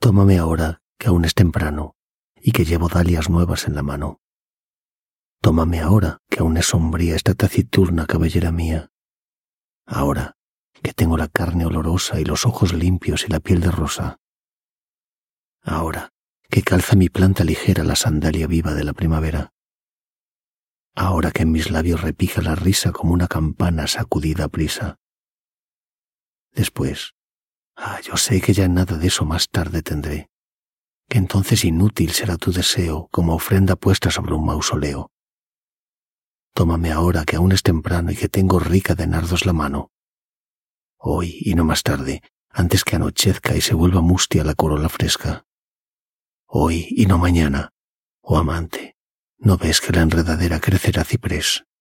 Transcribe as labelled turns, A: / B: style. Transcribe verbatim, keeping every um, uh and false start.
A: Tómame ahora, que aún es temprano, y que llevo dalias nuevas en la mano. Tómame ahora, que aún es sombría esta taciturna cabellera mía. Ahora, que tengo la carne olorosa y los ojos limpios y la piel de rosa. Ahora, que calza mi planta ligera la sandalia viva de la primavera. Ahora que en mis labios repica la risa como una campana sacudida a prisa. Después, ah, yo sé que ya nada de eso más tarde tendré, que entonces inútil será tu deseo como ofrenda puesta sobre un mausoleo. Tómame ahora que aún es temprano y que tengo rica de nardos la mano. Hoy y no más tarde, antes que anochezca y se vuelva mustia la corola fresca. Hoy y no mañana, oh amante, ¿no ves que la enredadera crecerá ciprés?